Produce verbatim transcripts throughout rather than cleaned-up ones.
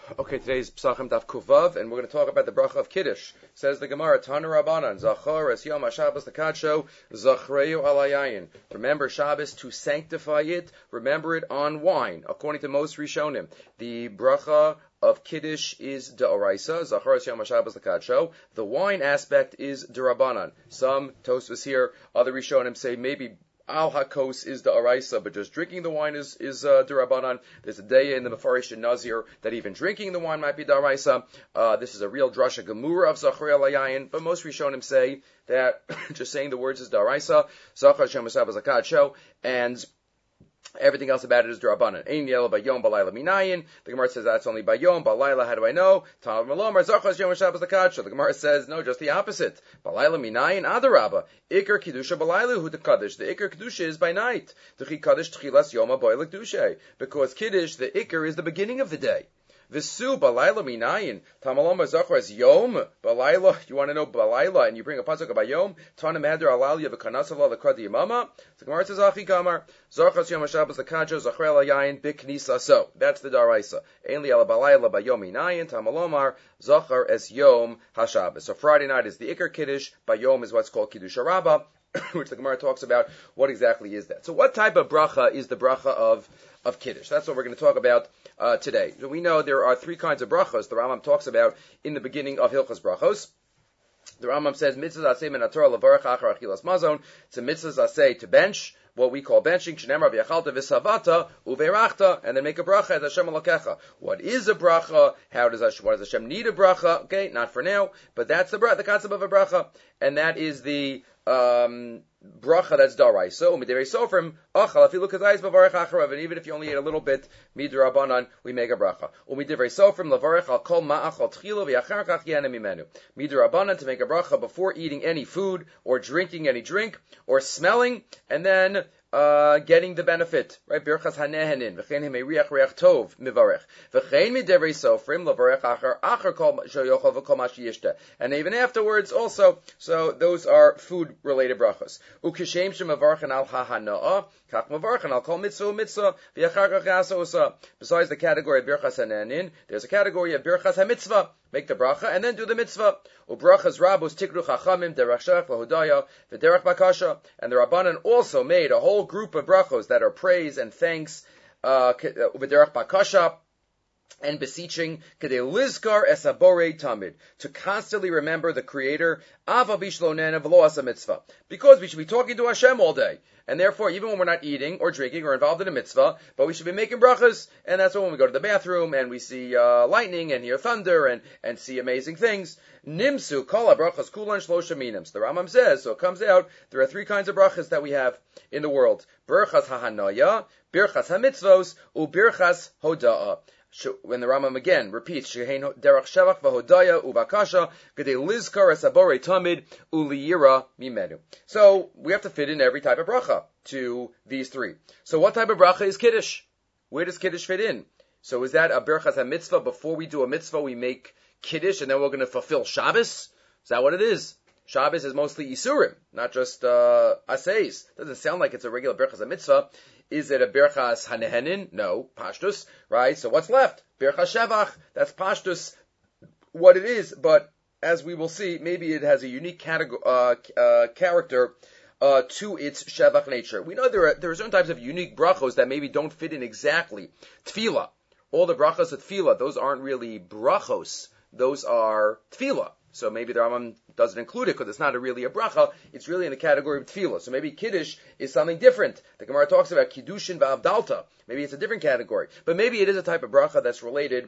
Okay, today's Psachim Daf Kuvav, and we're going to talk about the bracha of Kiddush. Says the Gemara, Tana Rabbanan, Zachor es Yom HaShabbos L'Kadsho, Zachreu Alayayin. Remember Shabbos to sanctify it, remember it on wine. According to most Rishonim, the bracha of Kiddush is D'Oraisa, Zachor es Yom HaShabbos L'Kadsho. The wine aspect is D'Rabbanan. Some Tosfos here, other Rishonim say maybe Al Hakos is the Araisa, but just drinking the wine is is uh, Durabanan. There's a day in the Mefarish and Nazir that even drinking the wine might be the Araisa. Uh, this is a real drasha gemura of Zachrei Alayayin, but most Rishonim say that just saying the words is the Araisa, Zachar Hashem Asab Zakadsho, and everything else about it is Durabanan. Ein yel bayom balayla minayin. The Gemara says that's only bayom, balayla. How do I know? Tal malomar zachar Yom HaShabbos L'Kadsho. The Gemara says no, just the opposite. Balayla minayin adarabba. Iker kiddusha balayla hu dekaddish. The iker kiddusha is by night. Dechi kaddish tchilas yoma boy lekdushay. Because kiddush, the iker is the beginning of the day. Visu balayla minayin tamaloma zachar as yom balayla. You want to know balayla, and you bring a pasuk about yom. Tana meder alalia v'kanasala l'kradi yamama. The Gemara says achi kamar zachar Yom HaShabbos L'Kadsho zachrei alayayin biknisa. So that's the daraisa. Ainli ala balayla bayom minayin tamalomar zachar es yom HaShabbos. So Friday night is the ikar kiddush. Bayom is what's called kiddush rabbah, which the Gemara talks about. What exactly is that? So what type of bracha is the bracha of of kiddush? That's what we're going to talk about uh, today. So we know there are three kinds of brachos the Rambam talks about in the beginning of Hilchos Brachos. The Rambam says mitzvah aseh min haTorah levarach achar achilas mazon. It's a mitzvah aseh to bench, what we call benching, shenemar v'yachalta v'savata uveirachta, and then make a bracha as Hashem Elokecha. What is a bracha? How does Hashem, what does Hashem need a bracha? Okay, not for now, but that's the bracha, the concept of a bracha, and that is the um, bracha that's darai. So midei sofrim achal afilu kazayis bavarach acharav, and even if you only ate a little bit midrabanan, we make a bracha. Umidei sofrim lavarach al kol ma'achal tchila v'yachar kach yana mimenu. Midrabanan, to make a bracha before eating any food or drinking any drink or smelling, and then Uh, getting the benefit, right? Birchas hanehenin, v'chein himeriach reach tov mivarech, v'chein midevrei sofrim lavarech achar achar kol shoyochol v'kol ma sheyishta, and even afterwards also. So those are food related brachos. Ukishem shemavarchen al hahanaah, kach mavarchen al kol mitzvah mitzvah v'yachar kach yasa usa. Besides the category of birchas hanehenin, there's a category of birchas hamitzvah. Make the bracha and then do the mitzvah. Ubrachas rabos tikru chachamim derech shach v'hodaya v'derech bakasha. And the Rabbanan also made a whole group of brachos that are praise and thanks, uh, v'derech bakasha, and beseeching, kedei lizkar es haborei tamid, to constantly remember the Creator, ava bishlonen v'lo asa mitzvah, because we should be talking to Hashem all day. And therefore, even when we're not eating or drinking or involved in a mitzvah, but we should be making brachas, and that's when we go to the bathroom and we see uh, lightning and hear thunder and, and see amazing things. Nimsu kol brachas kulan shlosha minims. The Rambam says, so it comes out, there are three kinds of brachas that we have in the world. Birchas hahanaya, birchas hamitzvos, u birchas hoda'ah. When the Rambam again repeats, Shehein derech shevach v'hodaya ubakasha gedei lizkar es haborei tamid uliyira mimenu. So we have to fit in every type of bracha to these three. So what type of bracha is kiddush? Where does kiddush fit in? So is that a berachas ha-mitzvah? Before we do a mitzvah, we make kiddush, and then we're going to fulfill Shabbos? Is that what it is? Shabbos is mostly isurim, not just uh, aseis. Doesn't sound like it's a regular berachas ha-mitzvah. Is it a birchas hanehenin? No, pashtus, right? So what's left? Birchas shevach, that's pashtus, what it is, but as we will see, maybe it has a unique category, uh, uh, character uh, to its shevach nature. We know there are, there are certain types of unique brachos that maybe don't fit in exactly. Tefillah, all the brachos of tefillah, those aren't really brachos, those are tefillah. So maybe the Rambam doesn't include it because it's not a really a bracha. It's really in the category of tefillah. So maybe kiddush is something different. The Gemara talks about kiddushin v'avdalta. Maybe it's a different category. But maybe it is a type of bracha that's related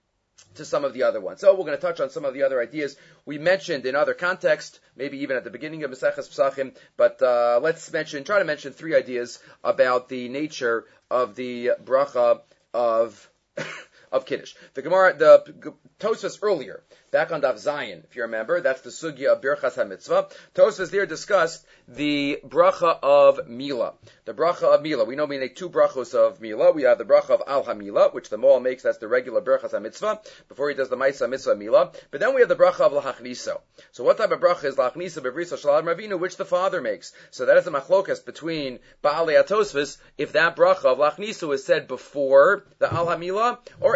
to some of the other ones. So we're going to touch on some of the other ideas we mentioned in other contexts, maybe even at the beginning of Maseches Pesachim. But uh, let's mention, try to mention three ideas about the nature of the bracha of of kiddush. The Gemara, the Tosfos earlier, back on Daf Zayin, if you remember, that's the sugya of Birchas HaMitzvah. Tosfos there discussed the bracha of Mila. The bracha of Mila. We know we make two brachos of Mila. We have the bracha of Al HaMila, which the Moal makes, that's the regular Birchas HaMitzvah, before he does the Maisa Mitzvah Mila. But then we have the bracha of L'Hachniso. So what type of bracha is L'Hachniso B'Vrisa Shalad Ravinu, which the father makes? So that is the machlokas between Baalei HaTosfos, if that bracha of L'Hachniso is said before the Al HaMila, or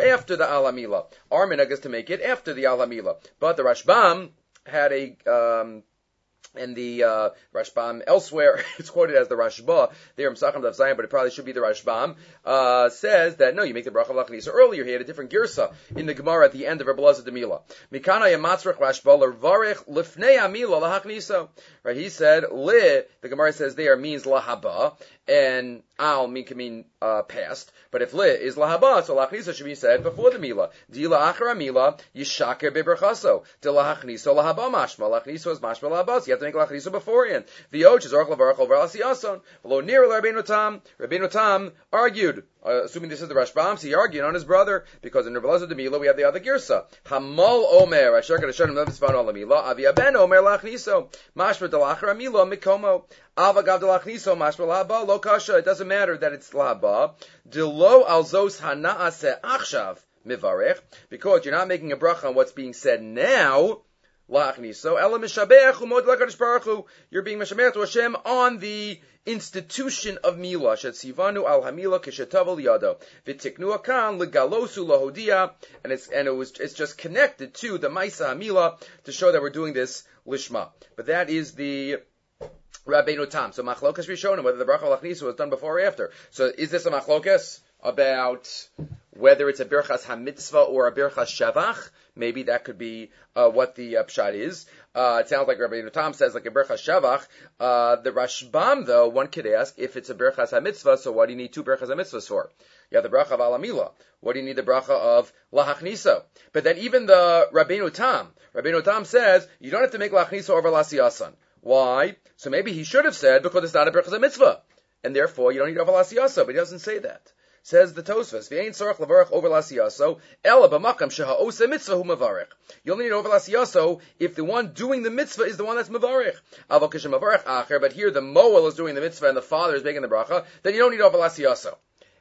after the Al Hamila. Our minhag is to make it after the Al Hamila. But the Rashbam had a, um, and the uh, Rashbam elsewhere, it's quoted as the Rashba, there in Pesachim Daf Zayin, but it probably should be the Rashbam, uh, says that no, you make the bracha lachni. So earlier he had a different girsa in the Gemara at the end of Rebbe Elazar de Mila. Mikana yamatzrach Rashba l'varech lifnei amila lahachniso. Right? He said li. The Gemara says there means lahaba, and al mean can mean uh, past. But if li is lahaba, so lachniso should be said before the mila. Di la'achar mila yishaker beberchaso. Di lahachniso lahaba mashma. Lachniso is mashma lahaba. So you have to make lachniso beforehand. The och is orach lavarach over asiason. Below near Rabbeinu Tam. Rabbeinu Tam argued. Uh, assuming this is the Rashbam, so he argued on his brother, because in Rebbe Elazar de Mila we have the other girsa. Hamal Omer, Asher Kadashanim Levisvan Olamila, Avia Ben Omer Lachniso, Mashma Delachar Amila, Mikomo, Avagav Delachniso, Mashma Lahaba, Lo Kasha. It doesn't matter that it's Lahaba. Delo Alzos Hanaase Achshav Mivarech, because you're not making a bracha on what's being said now. Lachniso, Ela Mishabeach Umod Lakadosh Baruch Hu. You're being Mishabeach to Hashem on the institution of Mila. Shet Sivanu al Hamila Kishetavel Yado. Vitiknu Akan Legalosu Lahodia. And it's and it was it's just connected to the Maisa Hamila to show that we're doing this Lishma. But that is the Rabbeinu Tam. So Machlokas Rishonim, whether the Bracha Lachniso was done before or after. So is this a Machlokas about whether it's a Birchas HaMitzvah or a Birchas Shavach? Maybe that could be uh, what the uh, pshat is. Uh, it sounds like Rabbi Tom says like a Birchas Shavach. Uh, the Rashbam, though, one could ask if it's a Birchas HaMitzvah, so what do you need two Birchas HaMitzvahs for? You have the bracha of Alamila. What do you need the bracha of Lahachniso? But then even the Rabbeinu Tam, Rabbeinu Tam says you don't have to make Lahachniso over Lasiyasan. Why? So maybe he should have said because it's not a Birchas HaMitzvah, and therefore you don't need over Lasiyasa, but he doesn't say that. Says the Tosfos, "V'ein tzorach levarach over lasiyaso, ela b'makam sheha'oseh mitzvah hu mevarech." You only need over lasiyaso if the one doing the mitzvah is the one that's mevarech. Avol kishem mevarech acher, but here the moel is doing the mitzvah and the father is making the bracha, then you don't need over lasiyaso.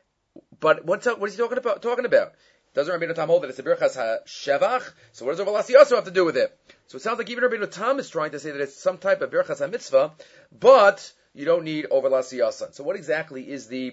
But what's what is he talking about? Talking about? Doesn't Rabbeinu Tam hold that it's a birchas ha'shevach? So what does over lasiyaso have to do with it? So it sounds like even Rabbeinu Tam is trying to say that it's some type of birchas ha'mitzvah, but you don't need over lasiyasan. So what exactly is the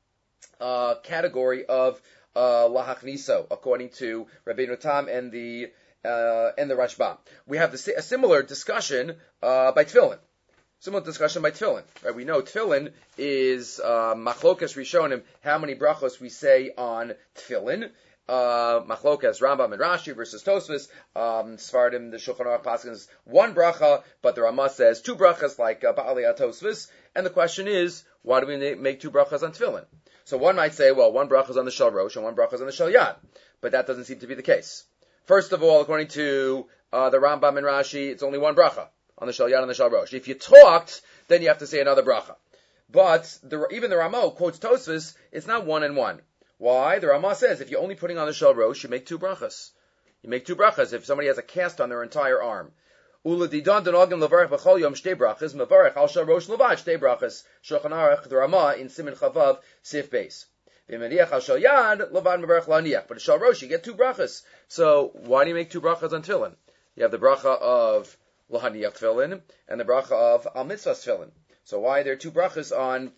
Uh, category of uh, lahachniso, according to Rabbeinu Tam and the uh, and the Rashbam? We have the, a similar discussion uh, by Tefillin. Similar discussion by Tefillin. Right? We know Tefillin is uh, machlokas rishonim. How many brachos we say on Tefillin? Uh, machlokas Rambam and Rashi versus Tosfos. Um, Sfardim, the Shulchan Aruch Paskins one bracha, but the Ramah says two brachas like uh, Ba'aliyah Tosfos. And the question is, why do we make two brachas on Tefillin? So one might say, well, one bracha is on the Shel Rosh and one bracha is on the Shel Yad. But that doesn't seem to be the case. First of all, according to uh, the Rambam and Rashi, it's only one bracha on the Shel Yad and the Shel Rosh. If you talked, then you have to say another bracha. But the, even the Ramah quotes Tosfos, it's not one and one. Why? The Ramah says, if you're only putting on the Shel Rosh, you make two brachas. You make two brachas if somebody has a cast on their entire arm. Ula didan denogim levarech b'chol yom shtei brachas mevarech al shel rosh levad shtei brachas Shulchan Aruch the Ramah in Siman Chavav Sif Beis v'meniach al shel yad levad mevarech laniach. But a shel rosh you get two brachas. So why do you make two brachas on tefillin? You have the bracha of lahaniach tefillin and the bracha of al mitzvah tefillin. So why are there two brachas on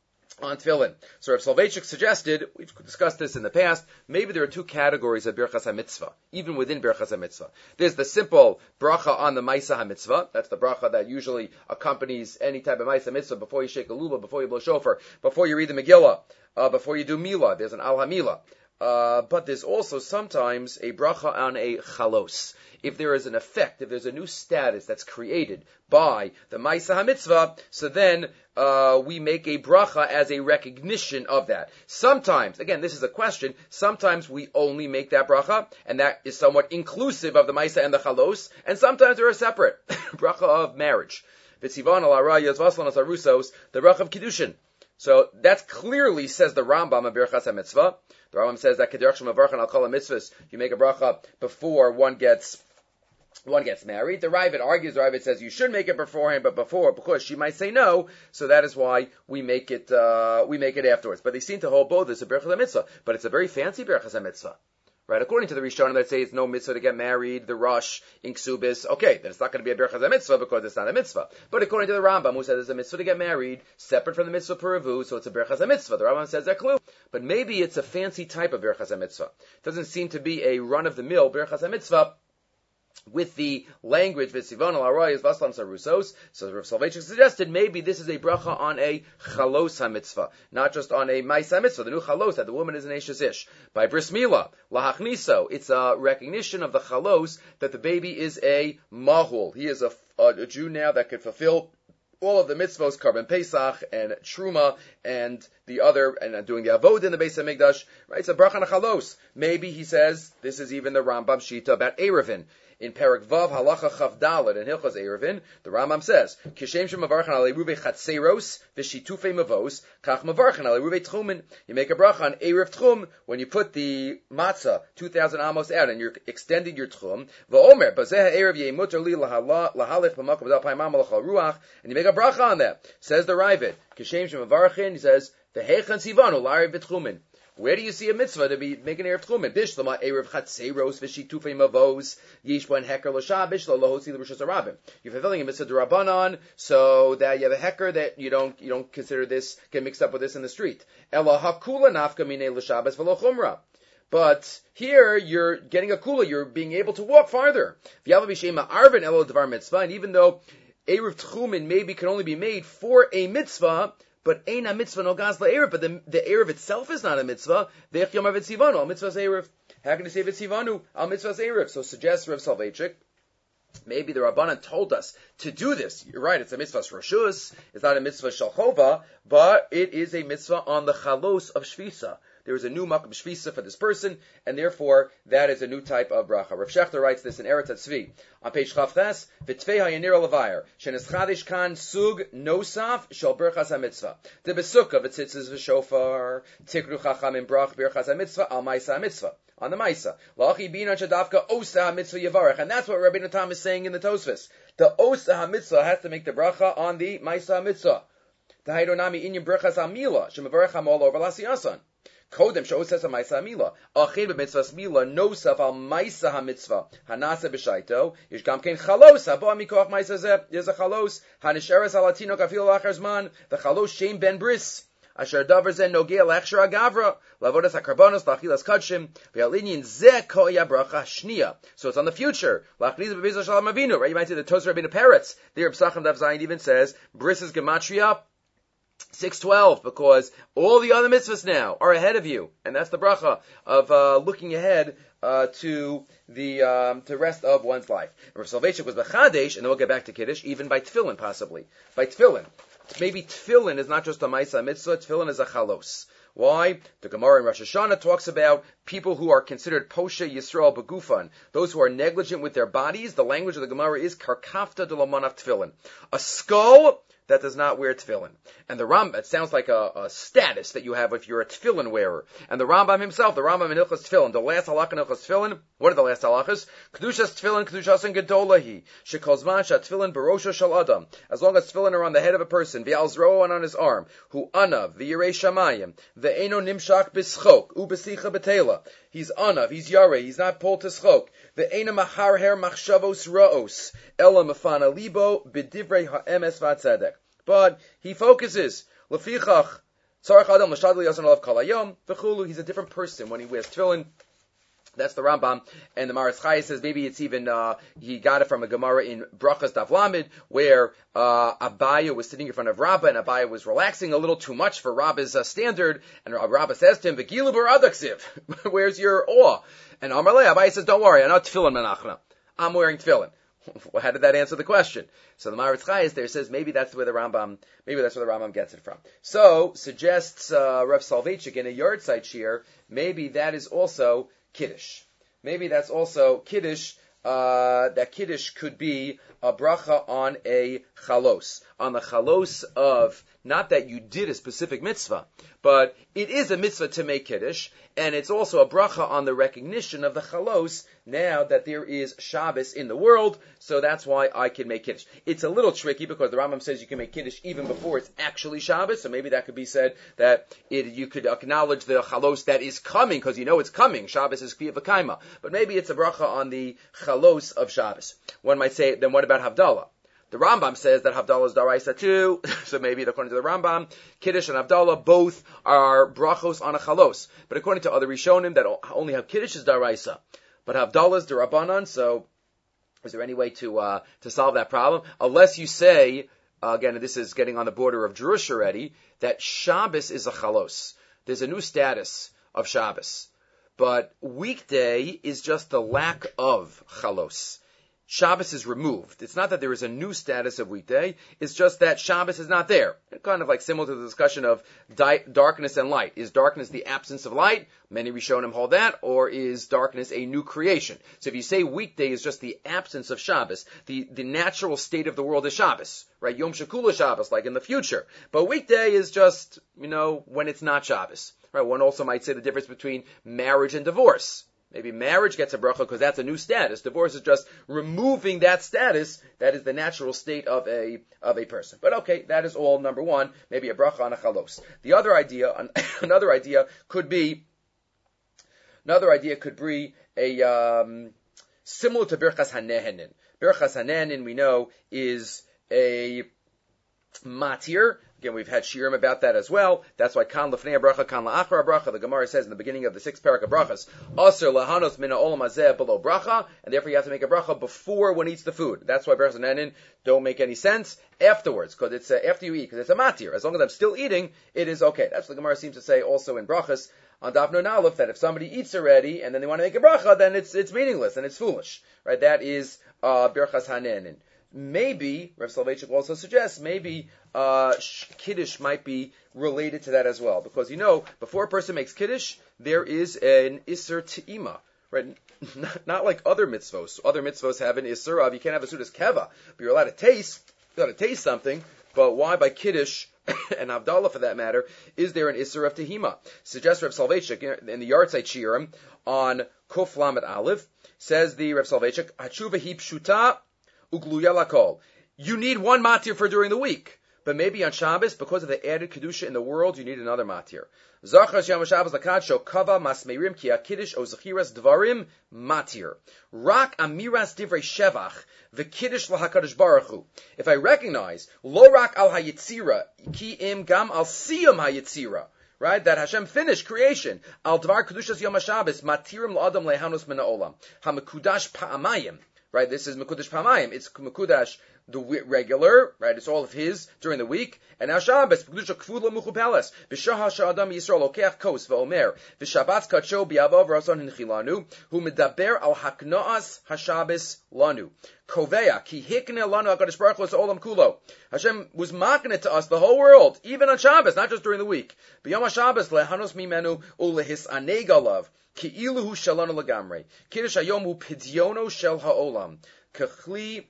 on tefillin? So Rav Soloveitchik suggested, we've discussed this in the past, maybe there are two categories of Birchas HaMitzvah, even within Birchas HaMitzvah. There's the simple bracha on the Maisa HaMitzvah, that's the bracha that usually accompanies any type of Maisa HaMitzvah, before you shake a luba, before you blow shofar, before you read the Megillah, uh, before you do Milah, there's an Al HaMilah. Uh, but there's also sometimes a bracha on a chalos. If there is an effect, if there's a new status that's created by the Maisa HaMitzvah, so then uh, we make a bracha as a recognition of that. Sometimes, again, this is a question, sometimes we only make that bracha, and that is somewhat inclusive of the Maisa and the chalos, and sometimes they're a separate bracha of marriage. V'tzivan al arayos v'aslan as arusos, the bracha of kiddushin. So that clearly says the Rambam of Birchas HaMitzvah. The Rambam says that Kederach Shemavarchan al Kol HaMitzvahs, you make a bracha before one gets one gets married. The Ravid argues, the Ravid says you should make it beforehand, but before, because she might say no, so that is why we make it uh, we make it afterwards. But they seem to hold both as a Birchas HaMitzvah, but it's a very fancy Birchas HaMitzvah. Right, according to the Rishonim that say it's no mitzvah to get married, the Rosh in Ksubis, okay, then it's not going to be a Birchas HaMitzvah because it's not a mitzvah. But according to the Rambam, who says it's a mitzvah to get married, separate from the mitzvah Peravu, so it's a Birchas HaMitzvah. The Rambam says that clue. but maybe it's a fancy type of Birchas HaMitzvah. It doesn't seem to be a run-of-the-mill Birchas HaMitzvah with the language V'tzivon al arayos v'aslam sarusos. So Rav Soloveitchik suggested maybe this is a bracha on a chalos HaMitzvah, not just on a mais HaMitzvah, the new chalos, that the woman is an Eishes Ish. By Bris Milah, lahachniso, it's a recognition of the chalos, that the baby is a mahul. He is a, a, a Jew now that could fulfill all of the mitzvos, Karban Pesach and Truma and the other, and doing the Avod in the Beis HaMikdash, right? It's a bracha on a chalos. Maybe he says, this is even the Rambam Shita about Erevin. In Perek Vav Halacha Chav Daled in Hilchos Erevin, the Rambam says, "Kishem shemavarchen al eruve chatzeros v'shitufei mavos, kach mavarchen al eruve tchumen." You make a bracha on erev tchum when you put the matzah two thousand amos out and you're extending your tchum. V'omer bazeh erev yemuter li lahalech b'makom b'dal payimam alachal ruach, and you make a bracha on that. Says the Ravid, Kishem shemavarchen. He says, "V'hechan sivanu la'erev v'tchumen." Where do you see a mitzvah to be making erev tchumen? Bishlama erev chatzeros v'shitufei mavos yishban heker l'shabish lohosi l'rishos harabim. You're fulfilling a mitzvah d'Rabbanan, so that you have a heker that you don't you don't consider this get mixed up with this in the street. Ela hakula nafka minei l'shabes v'lo chumra. But here you're getting a kula, you're being able to walk farther. V'yava b'shema arvin elo devar mitzvah, and even though erev tchumen maybe can only be made for a mitzvah, but ain't a mitzvah no gas la'erev, but the, the erev itself is not a mitzvah. Ve'ech yom v'tzivanu, al mitzvah's erev. How can you say v'tzivanu, al mitzvah's erev? So suggests Rav Soloveitchik, maybe the Rabbanan told us to do this. You're right, it's a mitzvah's rashus, it's not a mitzvah shalchova, but it is a mitzvah on the chalos of shvisa. There is a new makam shvisa for this person, and therefore that is a new type of bracha. Rav Shechter writes this in Eretz HaTzvi on page Chavches, v'tvei hayanir levayer sheneschadish kan sug nosaf shel berchas hamitzvah the besukah v'tzitzes v'shofar tikru chachamim brach berchas hamitzvah al ma'isa hamitzvah on the ma'isa lachi binan shadavka osa hamitzvah yavarech, and that's what Rabbeinu Tam is saying in the Tosfos. The osa hamitzvah has to make the bracha on the ma'isa hamitzvah. The haydonami inyan berchas hamila shemavarech hamol over lasiyasan. Kodem shows says a ma'isa hamila. Achin b'mitzvahs mila nosaf al ma'isa hamitzvah hanasa b'shaito. Yish gam kein chalos haba mikoach ma'isa zeh. There's a chalos hanisheres alatino kafil lachar zman. The chalos shem ben bris. Asher davar zen nogea lechshar agavra lavodas hakarbonos lachilas kadshim ve'alinyin zeh koya bracha shnia. So it's on the future. Lachniz b'bizah shalom avinu. Right? You might see the Tosar Rabbeinu Peretz. There, Psachim Dav Zayin even says bris is gematria six twelve, because all the other mitzvahs now are ahead of you, and that's the bracha of uh, looking ahead uh, to the um, to rest of one's life. And Rav Soloveitchik was b'chadesh, and then we'll get back to Kiddush, even by tefillin possibly. By tefillin. Maybe tefillin is not just a ma'isa mitzvah, tefillin is a chalos. Why? The Gemara in Rosh Hashanah talks about people who are considered posha Yisrael begufan, those who are negligent with their bodies. The language of the Gemara is karkafta de lomanaf tefillin. A skull that does not wear tefillin. And the Rambam, it sounds like a, a status that you have if you're a tefillin wearer. And the Rambam himself, the Rambam in Hilchos Tefillin, the last halakha in Hilchos Tefillin, what are the last halachas? Kedushas tefillin, kedushasan gedolahi, shekol zman shat tefillin barosha shal adam. As long as tefillin are on the head of a person, v'al zroo and on his arm, hu anav, v'yirei shamayim, v'eno nimshak b'schok, u b'sicha b'tela. He's anav, he's yareh, he's not pulled to schok. V'eno mahar her machshavos ra'os, ela mafana libo, b'divrei ha'emes v'atzedek. But he focuses. Lefichach, tzarech adam l'shadli yasan alav kol hayom v'chulu. He's a different person when he wears tefillin. That's the Rambam, and the Maris Chai says maybe it's even uh, he got it from a Gemara in Brachas Daf Lamed, where uh, Abaya was sitting in front of Rabbah, and Abaya was relaxing a little too much for Rabbah's uh, standard, and Rabbah says to him, "V'gilu b'radaksiv, where's your awe?" And Amarle Abaya says, "Don't worry, I'm not tefillin menachna. I'm wearing tefillin." Well, how did that answer the question? So the Maritz Chayes there says maybe that's where the Rambam, maybe that's where the Rambam gets it from. So suggests uh, Rav Soloveitchik in a yard site shir, maybe that is also Kiddush. Maybe that's also Kiddush. Uh, that Kiddush could be a bracha on a chalos, on the chalos of, not that you did a specific mitzvah, but it is a mitzvah to make Kiddush, and it's also a bracha on the recognition of the chalos now that there is Shabbos in the world, so that's why I can make Kiddush. It's a little tricky because the Rambam says you can make Kiddush even before it's actually Shabbos, so maybe that could be said that it, you could acknowledge the chalos that is coming, because you know it's coming. Shabbos is Kiyah V'kaima. But maybe it's a bracha on the chalos of Shabbos. One might say, then what about Havdalah? The Rambam says that Havdalah is daraisa too, so maybe according to the Rambam, Kiddush and Havdalah both are brachos on a chalos. But according to other Rishonim that only have Kiddush is daraisa, but Havdalah is derabanan. So, is there any way to uh, to solve that problem? Unless you say, uh, again, this is getting on the border of Jerush already, that Shabbos is a chalos. There's a new status of Shabbos, but weekday is just the lack of chalos. Shabbos is removed. It's not that there is a new status of weekday. It's just that Shabbos is not there. It's kind of like similar to the discussion of di- darkness and light. Is darkness the absence of light? Many Rishonim hold that. Or is darkness a new creation? So if you say weekday is just the absence of Shabbos, the, the natural state of the world is Shabbos, right? Yom Shekula Shabbos, like in the future. But weekday is just, you know, when it's not Shabbos. Right? One also might say the difference between marriage and divorce. Maybe marriage gets a bracha because that's a new status. Divorce is just removing that status. That is the natural state of a of a person. But okay, that is all number one. Maybe a bracha on a chalos. The other idea, another idea could be, another idea could be a um, similar to Birchas Hanehenin. Birchas Hanehenin, we know, is a matir. Again, we've had shirim about that as well. That's why kan lefnei bracha, kan la'achar bracha. The Gemara says in the beginning of the sixth parak of brachas, aser lahanos mina olam hazeh below bracha, and therefore you have to make a bracha before one eats the food. That's why brachas nenin don't make any sense afterwards, because it's uh, after you eat, because it's a matir. As long as I'm still eating, it is okay. That's what the Gemara seems to say also in brachas on Daf Nun Aleph, that if somebody eats already and then they want to make a bracha, then it's it's meaningless and it's foolish, right? That is uh, birchas hanenin. Maybe, Rav Soloveitchik also suggests, maybe uh, Kiddush might be related to that as well. Because, you know, before a person makes Kiddush, there is an Isser Te'ima, right? Not, not like other mitzvos. Other mitzvos have an Isser of, you can't have a Sudas Keva, but you're allowed to taste, you're allowed to taste something, but why by Kiddush, and Havdalah for that matter, is there an Isser of Tehima? Suggests Rav Soloveitchik in the Yartzeit Shirim on Kuf Lamed Aleph, says the Rav Soloveitchik, Hatshuva hi pshuta, you need one matir for during the week, but maybe on Shabbos, because of the added kedusha in the world, you need another matir. Zachar Yom Shabbos lakadsho kava masmeirim ki akidish o zachiras dvarim matir. Rak amiras divrei shevach v'kiddush lahakadosh baruch hu. If I recognize lo rak al hayitzira ki im gam al siyam hayitzira. Right, that Hashem finished creation. Al dvar kedushas Yom Shabbos matirim la'adam lehanus min ha'olam hamekudash pa'amayim. Right, this is Mekudash Pamayim. It's Mekudash, the regular, right, it's all of his during the week. And now Shabbos, Mekudash Kfudla Muchupeles, B'shahah Sha'adam Yisrael, Okeach Kos, V'omer, V'shabbatz Katsho, B'yavav Rason Hinchilanu, Hu Medaber Al Haknoas HaShabbos Lanu. Koveya, Ki Hikne Lanu HaKadosh Baruch Hu Olam Kulo. Hashem was mocking it to us, the whole world, even on Shabbos, not just during the week. B'yom HaShabbos, Lehanos Mimenu, Ulehis Anegalav. Ki'iluhu shalanu lagamre. Kiddush hayomu pidyono shel ha'olam. Kechli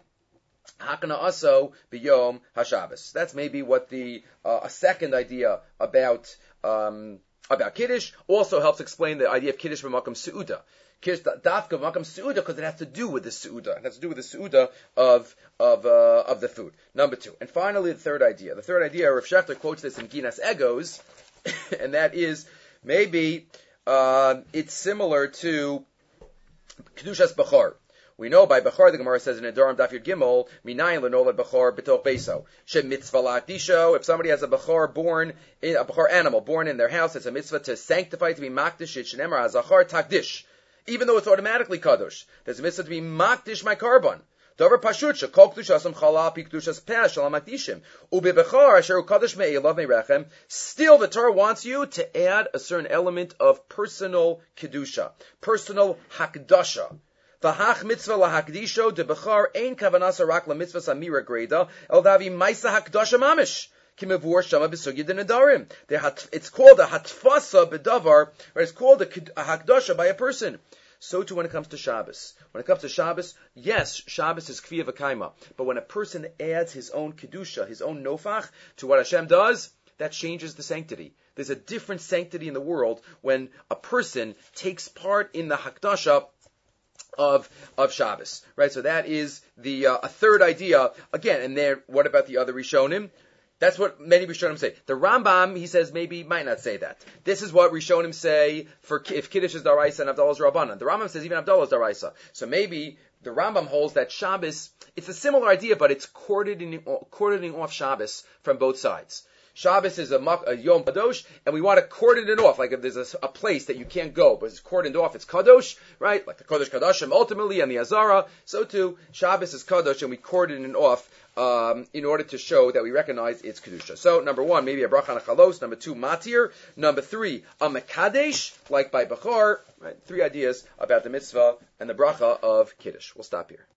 hakna aso b'yom haShabbos. That's maybe what the uh, a second idea about um, about Kiddush also helps explain the idea of Kiddush b'makam seuda. Kiddush dafka b'makam seuda because it has to do with the seuda. It has to do with the seuda of of uh, of the food. Number two, and finally the third idea. The third idea, Rav Shechter quotes this in Ginas Egos, and that is maybe. Uh, it's similar to Kedushas Bechor. We know by Bechor, the Gemara says in Nedarim Daf Yud Gimel, Minayin lenolad Bechor b'toch beso. She mitzvah la'akdisho. If somebody has a Bechor born, in, a Bechor animal born in their house, it's a mitzvah to sanctify, to be makdish it. Shenemar hazachar takdish. Even though it's automatically kadosh, there's a mitzvah to be makdish my carbon. Davar pashut shekol kedushasam chala pi kedushas peh shalam makdishim ubebechar asher ukadosh me'elav me'rechem. Still, the Torah wants you to add a certain element of personal kedusha, personal hakdasha. V'hach mitzvah lahakdisho de bechar ein kavanasa rak la mitzvah samira greda el davi ma'isa hakdasha mamish. It's called a hatfasa bedavar, or it's called a hakdasha by a person. So too when it comes to Shabbos. When it comes to Shabbos, yes, Shabbos is kfiyah v'kaima. But when a person adds his own kedusha, his own nofach, to what Hashem does, that changes the sanctity. There's a different sanctity in the world when a person takes part in the hakdasha of of Shabbos. Right? So that is the uh, a third idea. Again, and then what about the other Rishonim? That's what many Rishonim say. The Rambam, he says, maybe might not say that. This is what Rishonim say for if Kiddush is Daraisa and Havdalah is Rabbanan. The Rambam says even Havdalah is Daraisa. So maybe the Rambam holds that Shabbos, it's a similar idea, but it's cordoning, cordoning off Shabbos from both sides. Shabbos is a, a Yom Kadosh, and we want to cordon it off. Like if there's a, a place that you can't go, but it's cordoned off, it's Kadosh, right? Like the Kodesh Kadashim ultimately, and the Azara. So too, Shabbos is Kadosh, and we cordon it off um, in order to show that we recognize its Kedusha. So, number one, maybe a bracha on a chalos. Number two, matir. Number three, a mekadesh, like by Bechor. Right? Three ideas about the mitzvah and the bracha of Kiddush. We'll stop here.